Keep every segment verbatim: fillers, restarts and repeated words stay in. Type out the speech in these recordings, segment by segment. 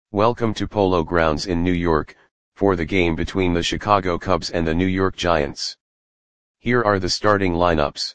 Welcome to Polo Grounds in New York, for the game between the Chicago Cubs and the New York Giants. Here are the starting lineups.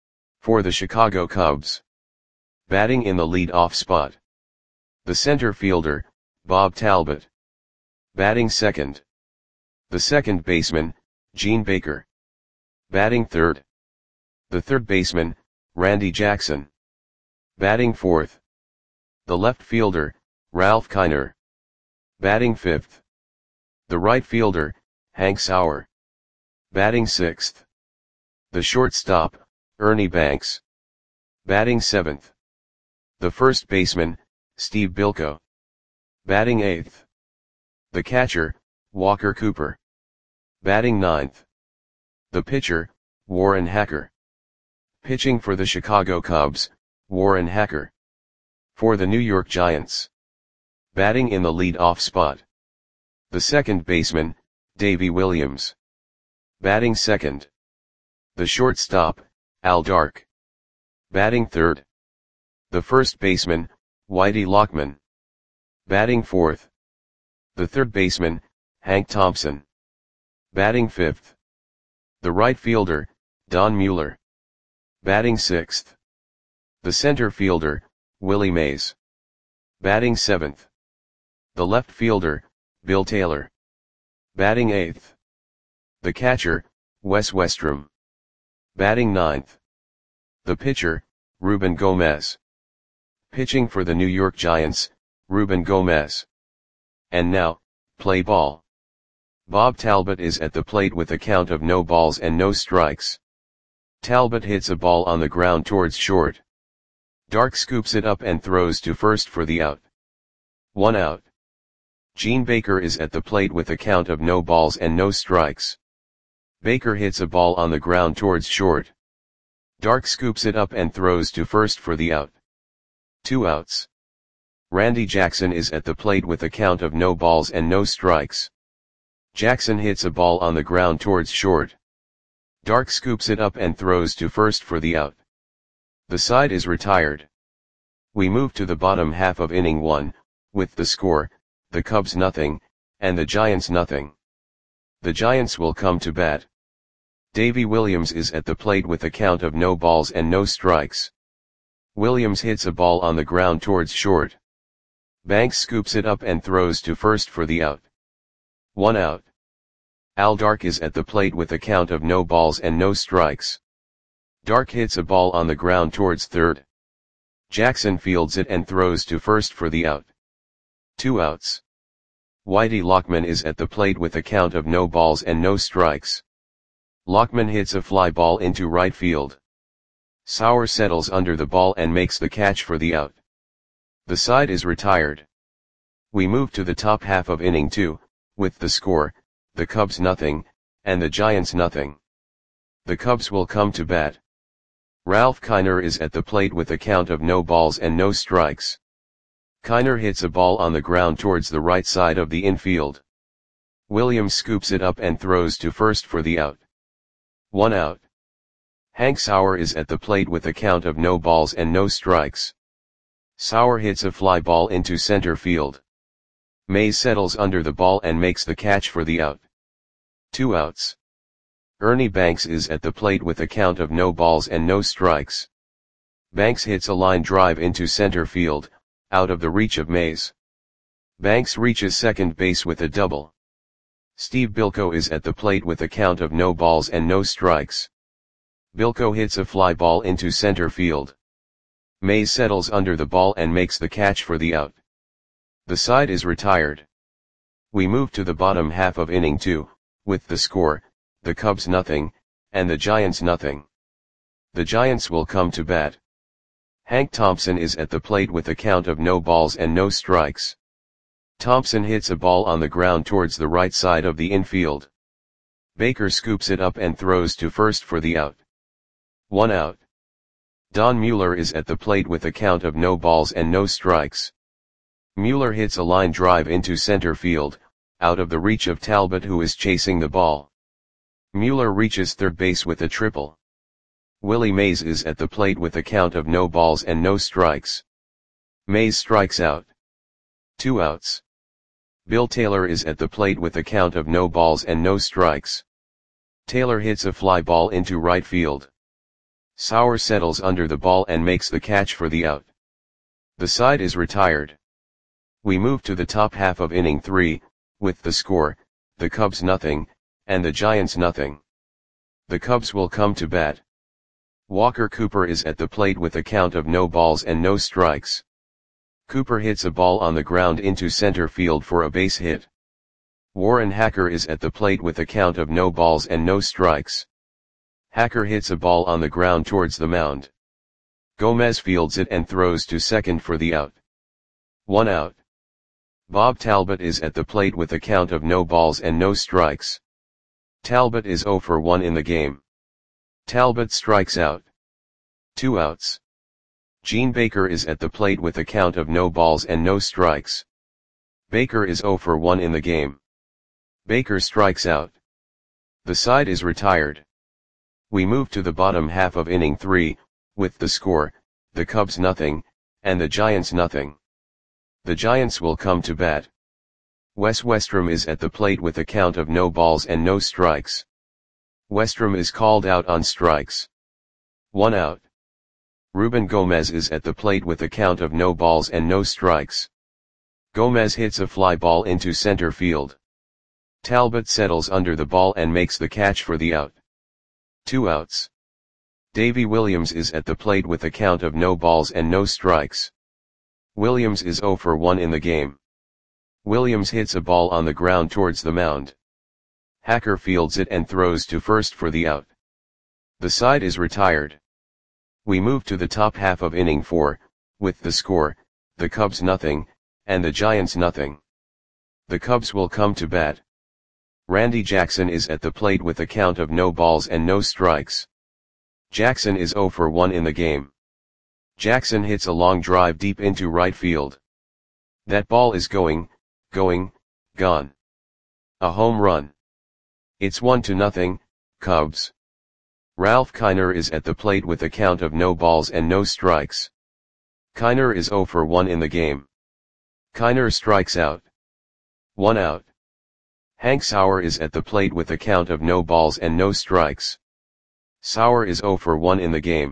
For the Chicago Cubs. Batting in the lead-off spot. The center fielder, Bob Talbot. Batting second. The second baseman, Gene Baker. Batting third. The third baseman, Randy Jackson. Batting fourth. The left fielder, Ralph Kiner. Batting fifth. The right fielder, Hank Sauer. Batting sixth. The shortstop, Ernie Banks. Batting seventh. The first baseman, Steve Bilko. Batting eighth. The catcher, Walker Cooper. Batting ninth. The pitcher, Warren Hacker. Pitching for the Chicago Cubs, Warren Hacker. For the New York Giants. Batting in the lead-off spot. The second baseman, Davey Williams. Batting second. The shortstop, Al Dark. Batting third. The first baseman, Whitey Lockman. Batting fourth. The third baseman, Hank Thompson. Batting fifth. The right fielder, Don Mueller. Batting sixth. The center fielder, Willie Mays. Batting seventh. The left fielder, Bill Taylor. Batting eighth. The catcher, Wes Westrom. Batting ninth. The pitcher, Ruben Gomez. Pitching for the New York Giants, Ruben Gomez. And now, play ball. Bob Talbot is at the plate with a count of no balls and no strikes. Talbot hits a ball on the ground towards short. Dark scoops it up and throws to first for the out. One out. Gene Baker is at the plate with a count of no balls and no strikes. Baker hits a ball on the ground towards short. Dark scoops it up and throws to first for the out. Two outs. Randy Jackson is at the plate with a count of no balls and no strikes. Jackson hits a ball on the ground towards short. Dark scoops it up and throws to first for the out. The side is retired. We move to the bottom half of inning one, with the score, the Cubs nothing, and the Giants nothing. The Giants will come to bat. Davey Williams is at the plate with a count of no balls and no strikes. Williams hits a ball on the ground towards short. Banks scoops it up and throws to first for the out. One out. Al Dark is at the plate with a count of no balls and no strikes. Dark hits a ball on the ground towards third. Jackson fields it and throws to first for the out. Two outs. Whitey Lockman is at the plate with a count of no balls and no strikes. Lockman hits a fly ball into right field. Sauer settles under the ball and makes the catch for the out. The side is retired. We move to the top half of inning two, with the score, the Cubs nothing, and the Giants nothing. The Cubs will come to bat. Ralph Kiner is at the plate with a count of no balls and no strikes. Kiner hits a ball on the ground towards the right side of the infield. Williams scoops it up and throws to first for the out. One out. Hank Sauer is at the plate with a count of no balls and no strikes. Sauer hits a fly ball into center field. Mays settles under the ball and makes the catch for the out. Two outs. Ernie Banks is at the plate with a count of no balls and no strikes. Banks hits a line drive into center field, out of the reach of Mays. Banks reaches second base with a double. Steve Bilko is at the plate with a count of no balls and no strikes. Bilko hits a fly ball into center field. Mays settles under the ball and makes the catch for the out. The side is retired. We move to the bottom half of inning two, with the score, the Cubs nothing, and the Giants nothing. The Giants will come to bat. Hank Thompson is at the plate with a count of no balls and no strikes. Thompson hits a ball on the ground towards the right side of the infield. Baker scoops it up and throws to first for the out. One out. Don Mueller is at the plate with a count of no balls and no strikes. Mueller hits a line drive into center field, out of the reach of Talbot who is chasing the ball. Mueller reaches third base with a triple. Willie Mays is at the plate with a count of no balls and no strikes. Mays strikes out. Two outs. Bill Taylor is at the plate with a count of no balls and no strikes. Taylor hits a fly ball into right field. Sauer settles under the ball and makes the catch for the out. The side is retired. We move to the top half of inning three, with the score, the Cubs nothing, and the Giants nothing. The Cubs will come to bat. Walker Cooper is at the plate with a count of no balls and no strikes. Cooper hits a ball on the ground into center field for a base hit. Warren Hacker is at the plate with a count of no balls and no strikes. Hacker hits a ball on the ground towards the mound. Gomez fields it and throws to second for the out. One out. Bob Talbot is at the plate with a count of no balls and no strikes. Talbot is oh for one in the game. Talbot strikes out. Two outs. Gene Baker is at the plate with a count of no balls and no strikes. Baker is oh for one in the game. Baker strikes out. The side is retired. We move to the bottom half of inning three, with the score, the Cubs nothing, and the Giants nothing. The Giants will come to bat. Wes Westrom is at the plate with a count of no balls and no strikes. Westrom is called out on strikes. One out. Ruben Gomez is at the plate with a count of no balls and no strikes. Gomez hits a fly ball into center field. Talbot settles under the ball and makes the catch for the out. Two outs. Davy Williams is at the plate with a count of no balls and no strikes. Williams is oh for one in the game. Williams hits a ball on the ground towards the mound. Hacker fields it and throws to first for the out. The side is retired. We move to the top half of inning four, with the score, the Cubs nothing, and the Giants nothing. The Cubs will come to bat. Randy Jackson is at the plate with a count of no balls and no strikes. Jackson is oh for one in the game. Jackson hits a long drive deep into right field. That ball is going, going, gone. A home run. It's one to nothing, Cubs. Ralph Kiner is at the plate with a count of no balls and no strikes. Kiner is oh for one in the game. Kiner strikes out. One out. Hank Sauer is at the plate with a count of no balls and no strikes. Sauer is oh for one in the game.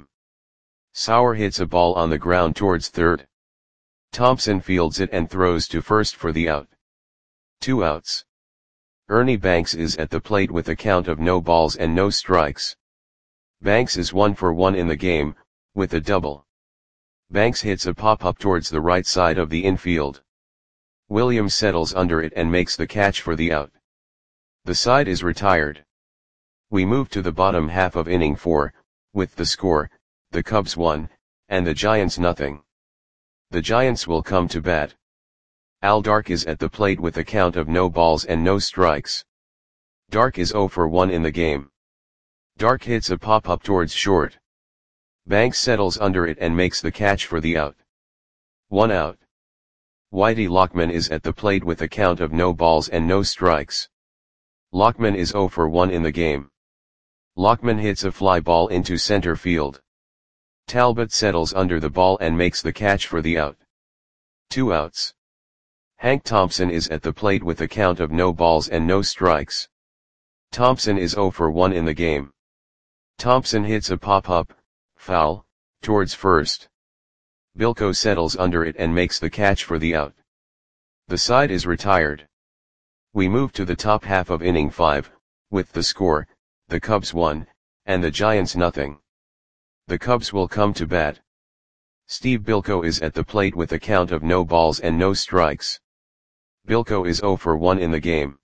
Sauer hits a ball on the ground towards third. Thompson fields it and throws to first for the out. Two outs. Ernie Banks is at the plate with a count of no balls and no strikes. Banks is one for one in the game, with a double. Banks hits a pop-up towards the right side of the infield. Williams settles under it and makes the catch for the out. The side is retired. We move to the bottom half of inning four, with the score, the Cubs one, and the Giants nothing. The Giants will come to bat. Al Dark is at the plate with a count of no balls and no strikes. Dark is oh for one in the game. Dark hits a pop-up towards short. Banks settles under it and makes the catch for the out. One out. Whitey Lockman is at the plate with a count of no balls and no strikes. Lockman is oh for one in the game. Lockman hits a fly ball into center field. Talbot settles under the ball and makes the catch for the out. Two outs. Hank Thompson is at the plate with a count of no balls and no strikes. Thompson is oh for one in the game. Thompson hits a pop-up, foul, towards first. Bilko settles under it and makes the catch for the out. The side is retired. We move to the top half of inning five, with the score, the Cubs one, and the Giants nothing. The Cubs will come to bat. Steve Bilko is at the plate with a count of no balls and no strikes. Bilko is oh for one in the game.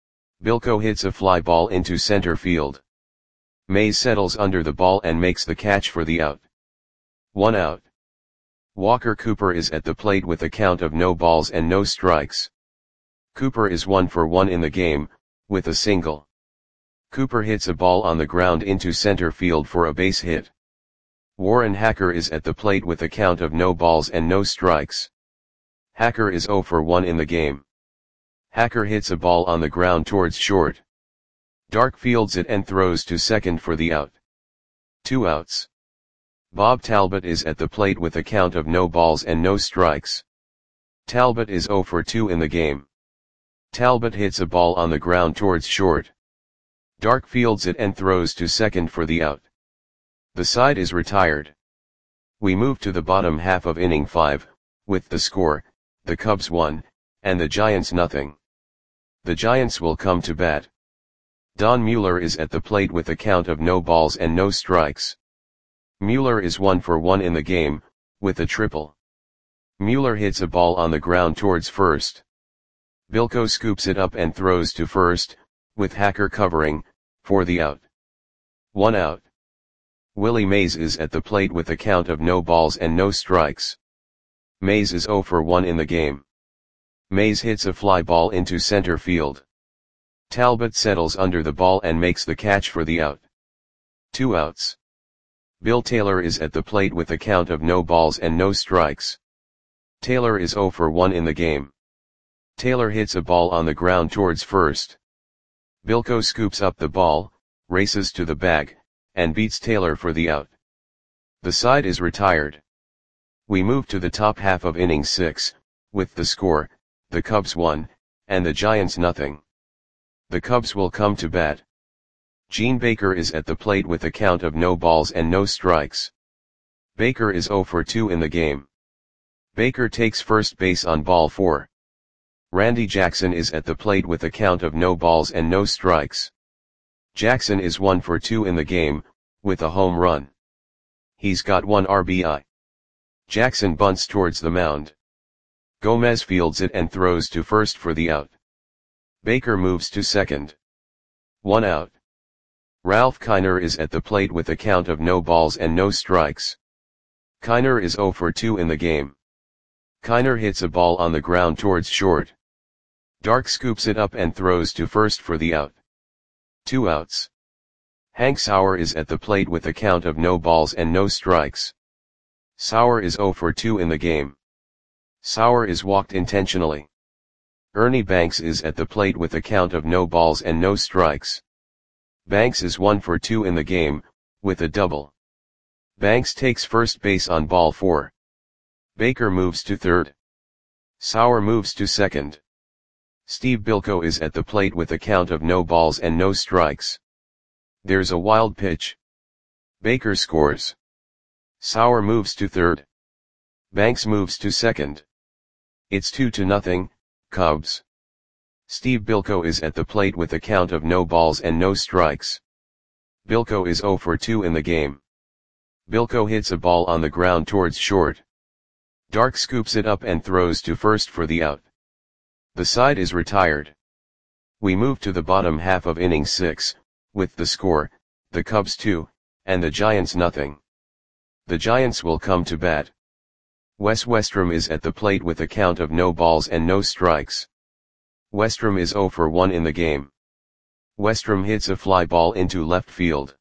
Bilko hits a fly ball into center field. Mays settles under the ball and makes the catch for the out. One out. Walker Cooper is at the plate with a count of no balls and no strikes. Cooper is one for one in the game, with a single. Cooper hits a ball on the ground into center field for a base hit. Warren Hacker is at the plate with a count of no balls and no strikes. Hacker is oh for one in the game. Hacker hits a ball on the ground towards short. Dark fields it and throws to second for the out. Two outs. Bob Talbot is at the plate with a count of no balls and no strikes. Talbot is oh for two in the game. Talbot hits a ball on the ground towards short. Dark fields it and throws to second for the out. The side is retired. We move to the bottom half of inning five, with the score, the Cubs one, and the Giants nothing. The Giants will come to bat. Don Mueller is at the plate with a count of no balls and no strikes. Mueller is one for one in the game, with a triple. Mueller hits a ball on the ground towards first. Bilko scoops it up and throws to first, with Hacker covering, for the out. One out. Willie Mays is at the plate with a count of no balls and no strikes. Mays is oh for one in the game. Mays hits a fly ball into center field. Talbot settles under the ball and makes the catch for the out. Two outs. Bill Taylor is at the plate with a count of no balls and no strikes. Taylor is oh for one in the game. Taylor hits a ball on the ground towards first. Bilko scoops up the ball, races to the bag, and beats Taylor for the out. The side is retired. We move to the top half of inning six, with the score, the Cubs one, and the Giants nothing. The Cubs will come to bat. Gene Baker is at the plate with a count of no balls and no strikes. Baker is oh for two in the game. Baker takes first base on ball four. Randy Jackson is at the plate with a count of no balls and no strikes. Jackson is one for two in the game, with a home run. He's got one R B I. Jackson bunts towards the mound. Gomez fields it and throws to first for the out. Baker moves to second. One out. Ralph Kiner is at the plate with a count of no balls and no strikes. Kiner is oh for two in the game. Kiner hits a ball on the ground towards short. Dark scoops it up and throws to first for the out. Two outs. Hank Sauer is at the plate with a count of no balls and no strikes. Sauer is oh for two in the game. Sauer is walked intentionally. Ernie Banks is at the plate with a count of no balls and no strikes. Banks is one for two in the game, with a double. Banks takes first base on ball four. Baker moves to third. Sauer moves to second. Steve Bilko is at the plate with a count of no balls and no strikes. There's a wild pitch. Baker scores. Sauer moves to third. Banks moves to second. It's two to nothing, Cubs. Steve Bilko is at the plate with a count of no balls and no strikes. Bilko is oh for two in the game. Bilko hits a ball on the ground towards short. Dark scoops it up and throws to first for the out. The side is retired. We move to the bottom half of inning six, with the score, the Cubs two, and the Giants nothing. The Giants will come to bat. Wes Westrom is at the plate with a count of no balls and no strikes. Westrom is oh for one in the game. Westrom hits a fly ball into left field.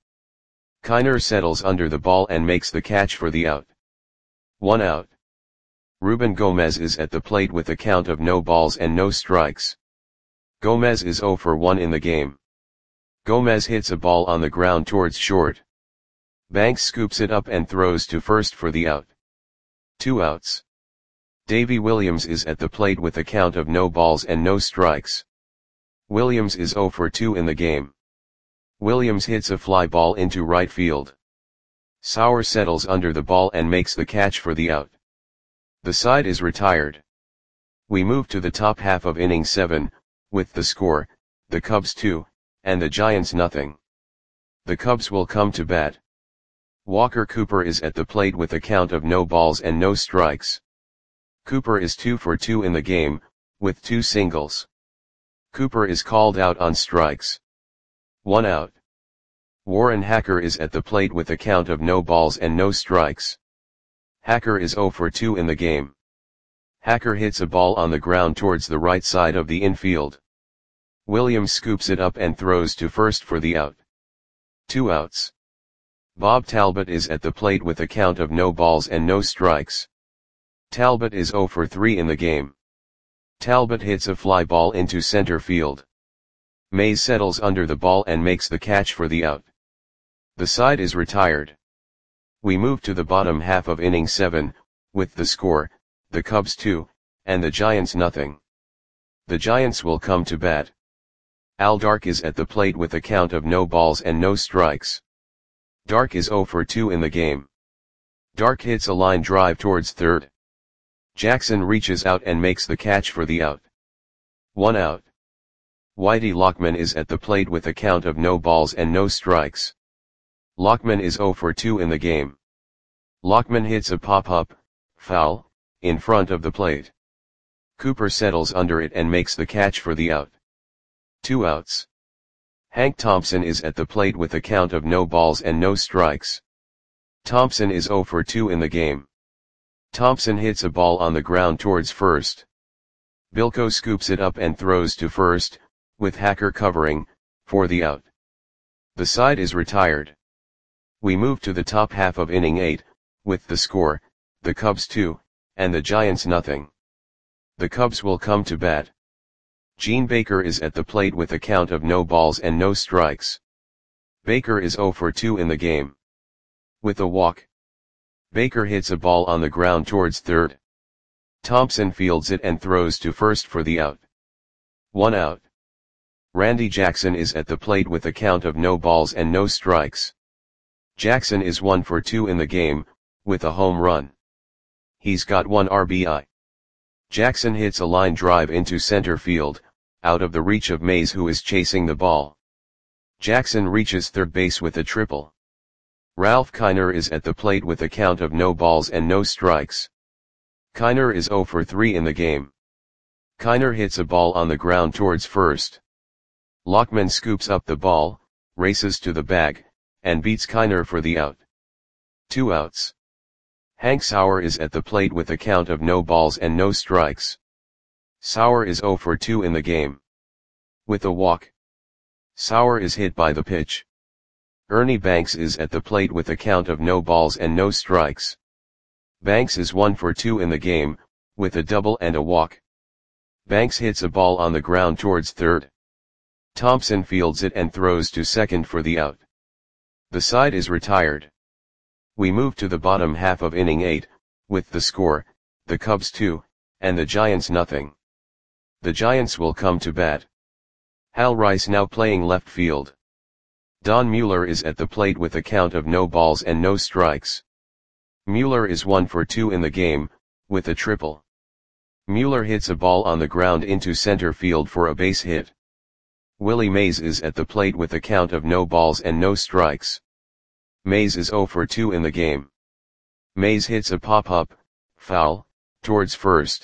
Kiner settles under the ball and makes the catch for the out. One out. Ruben Gomez is at the plate with a count of no balls and no strikes. Gomez is oh for one in the game. Gomez hits a ball on the ground towards short. Banks scoops it up and throws to first for the out. Two outs. Davy Williams is at the plate with a count of no balls and no strikes. Williams is oh for two in the game. Williams hits a fly ball into right field. Sauer settles under the ball and makes the catch for the out. The side is retired. We move to the top half of inning seven, with the score, the Cubs two, and the Giants nothing. The Cubs will come to bat. Walker Cooper is at the plate with a count of no balls and no strikes. Cooper is two for two in the game, with two singles. Cooper is called out on strikes. One out. Warren Hacker is at the plate with a count of no balls and no strikes. Hacker is oh for two in the game. Hacker hits a ball on the ground towards the right side of the infield. Williams scoops it up and throws to first for the out. Two outs. Bob Talbot is at the plate with a count of no balls and no strikes. Talbot is oh for three in the game. Talbot hits a fly ball into center field. Mays settles under the ball and makes the catch for the out. The side is retired. We move to the bottom half of inning seven, with the score, the Cubs two, and the Giants nothing. The Giants will come to bat. Al Dark is at the plate with a count of no balls and no strikes. Dark is oh for two in the game. Dark hits a line drive towards third. Jackson reaches out and makes the catch for the out. One out. Whitey Lockman is at the plate with a count of no balls and no strikes. Lockman is oh for two in the game. Lockman hits a pop-up, foul, in front of the plate. Cooper settles under it and makes the catch for the out. Two outs. Hank Thompson is at the plate with a count of no balls and no strikes. Thompson is oh for two in the game. Thompson hits a ball on the ground towards first. Bilko scoops it up and throws to first, with Hacker covering, for the out. The side is retired. We move to the top half of inning eight, with the score, the Cubs two, and the Giants nothing. The Cubs will come to bat. Gene Baker is at the plate with a count of no balls and no strikes. Baker is oh for two in the game. With a walk. Baker hits a ball on the ground towards third. Thompson fields it and throws to first for the out. One out. Randy Jackson is at the plate with a count of no balls and no strikes. Jackson is one for two in the game, with a home run. He's got one R B I. Jackson hits a line drive into center field, out of the reach of Mays, who is chasing the ball. Jackson reaches third base with a triple. Ralph Kiner is at the plate with a count of no balls and no strikes. Kiner is oh for three in the game. Kiner hits a ball on the ground towards first. Lockman scoops up the ball, races to the bag, and beats Kiner for the out. Two outs. Hank Sauer is at the plate with a count of no balls and no strikes. Sauer is oh for two in the game. With a walk. Sauer is hit by the pitch. Ernie Banks is at the plate with a count of no balls and no strikes. Banks is one for two in the game, with a double and a walk. Banks hits a ball on the ground towards third. Thompson fields it and throws to second for the out. The side is retired. We move to the bottom half of inning eight, with the score, the Cubs two, and the Giants nothing. The Giants will come to bat. Hal Rice now playing left field. Don Mueller is at the plate with a count of no balls and no strikes. Mueller is one for two in the game, with a triple. Mueller hits a ball on the ground into center field for a base hit. Willie Mays is at the plate with a count of no balls and no strikes. Mays is oh for two in the game. Mays hits a pop-up, foul, towards first.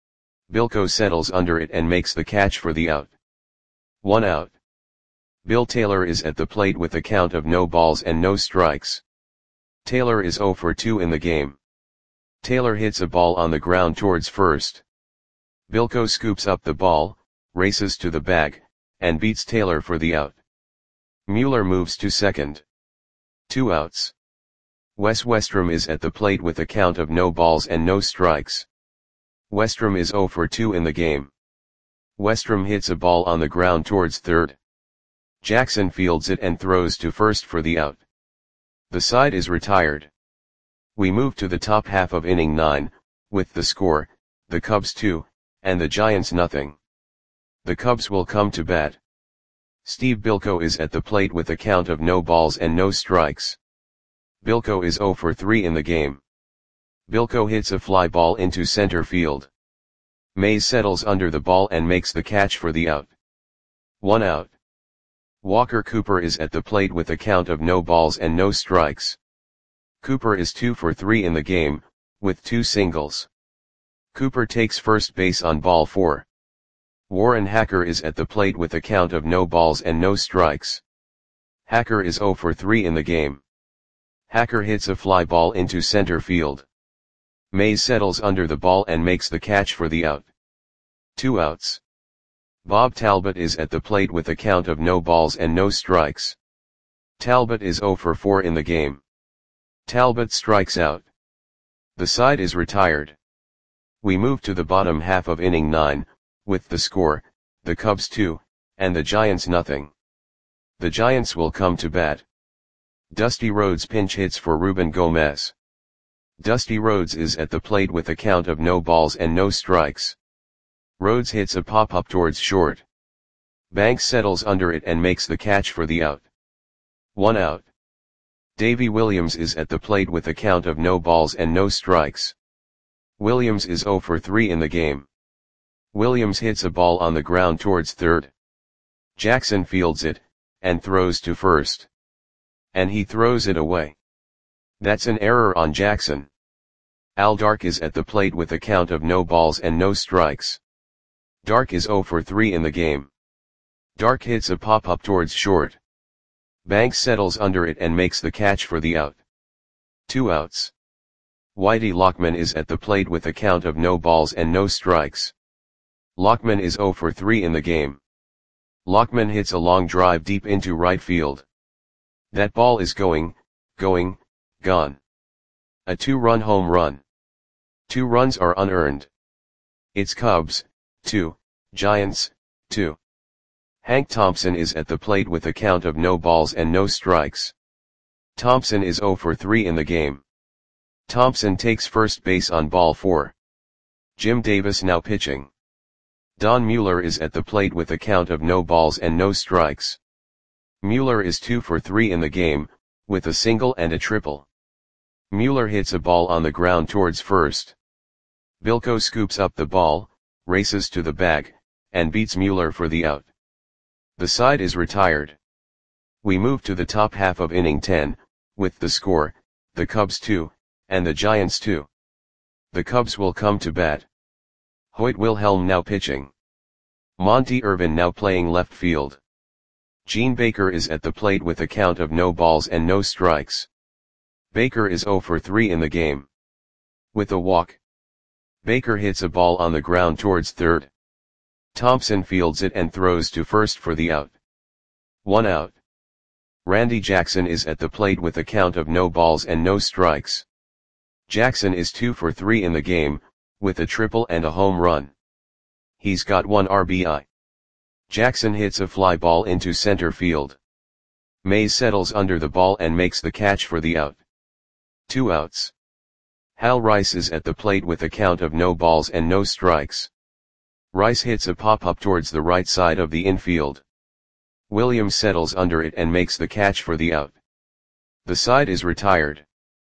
Bilko settles under it and makes the catch for the out. One out. Bill Taylor is at the plate with a count of no balls and no strikes. Taylor is oh for two in the game. Taylor hits a ball on the ground towards first. Bilko scoops up the ball, races to the bag, and beats Taylor for the out. Mueller moves to second. Two outs. Wes Westrom is at the plate with a count of no balls and no strikes. Westrom is oh for two in the game. Westrom hits a ball on the ground towards third. Jackson fields it and throws to first for the out. The side is retired. We move to the top half of inning nine, with the score, the Cubs two, and the Giants nothing. The Cubs will come to bat. Steve Bilko is at the plate with a count of no balls and no strikes. Bilko is oh for three in the game. Bilko hits a fly ball into center field. Mays settles under the ball and makes the catch for the out. One out. Walker Cooper is at the plate with a count of no balls and no strikes. Cooper is two for three in the game, with two singles. Cooper takes first base on ball four. Warren Hacker is at the plate with a count of no balls and no strikes. Hacker is oh for three in the game. Hacker hits a fly ball into center field. Mays settles under the ball and makes the catch for the out. Two outs. Bob Talbot is at the plate with a count of no balls and no strikes. Talbot is oh for four in the game. Talbot strikes out. The side is retired. We move to the bottom half of inning nine, with the score, the Cubs two, and the Giants nothing. The Giants will come to bat. Dusty Rhodes pinch hits for Ruben Gomez. Dusty Rhodes is at the plate with a count of no balls and no strikes. Rhodes hits a pop-up towards short. Banks settles under it and makes the catch for the out. One out. Davy Williams is at the plate with a count of no balls and no strikes. Williams is zero for three in the game. Williams hits a ball on the ground towards third. Jackson fields it, and throws to first. And he throws it away. That's an error on Jackson. Al Dark is at the plate with a count of no balls and no strikes. Dark is zero for three in the game. Dark hits a pop-up towards short. Banks settles under it and makes the catch for the out. Two outs. Whitey Lockman is at the plate with a count of no balls and no strikes. Lockman is zero for three in the game. Lockman hits a long drive deep into right field. That ball is going, going, gone. A two-run home run. Two runs are unearned. It's Cubs, two, Giants, two. Hank Thompson is at the plate with a count of no balls and no strikes. Thompson is zero for three in the game. Thompson takes first base on ball four. Jim Davis now pitching. Don Mueller is at the plate with a count of no balls and no strikes. Mueller is two for three in the game, with a single and a triple. Mueller hits a ball on the ground towards first. Bilko scoops up the ball, races to the bag, and beats Mueller for the out. The side is retired. We move to the top half of inning ten, with the score, the Cubs two, and the Giants two. The Cubs will come to bat. Hoyt Wilhelm now pitching. Monty Irvin now playing left field. Gene Baker is at the plate with a count of no balls and no strikes. Baker is zero for three in the game. With a walk. Baker hits a ball on the ground towards third. Thompson fields it and throws to first for the out. One out. Randy Jackson is at the plate with a count of no balls and no strikes. Jackson is two for three in the game, with a triple and a home run. He's got one R B I. Jackson hits a fly ball into center field. Mays settles under the ball and makes the catch for the out. Two outs. Hal Rice is at the plate with a count of no balls and no strikes. Rice hits a pop-up towards the right side of the infield. Williams settles under it and makes the catch for the out. The side is retired.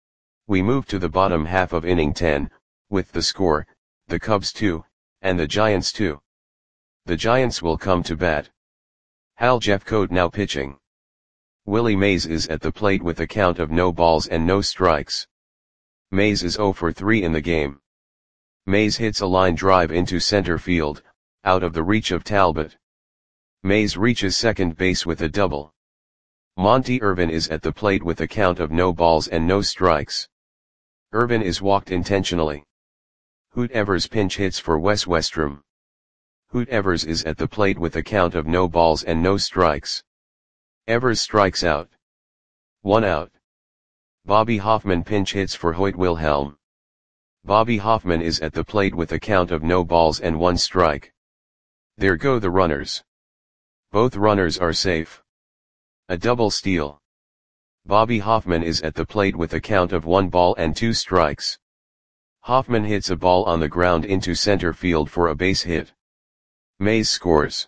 We move to the bottom half of inning ten, with the score, the Cubs two, and the Giants two. The Giants will come to bat. Hal Jeffcoat now pitching. Willie Mays is at the plate with a count of no balls and no strikes. Mays is zero for three in the game. Mays hits a line drive into center field, out of the reach of Talbot. Mays reaches second base with a double. Monty Irvin is at the plate with a count of no balls and no strikes. Irvin is walked intentionally. Hoot Evers pinch hits for Wes Westrom. Hoot Evers is at the plate with a count of no balls and no strikes. Evers strikes out. One out. Bobby Hoffman pinch hits for Hoyt Wilhelm. Bobby Hoffman is at the plate with a count of no balls and one strike. There go the runners. Both runners are safe. A double steal. Bobby Hoffman is at the plate with a count of one ball and two strikes. Hoffman hits a ball on the ground into center field for a base hit. Mays scores.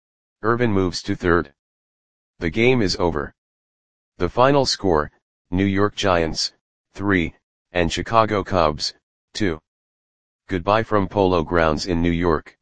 Irvin moves to third. The game is over. The final score, New York Giants, three, and Chicago Cubs, two. Goodbye from Polo Grounds in New York.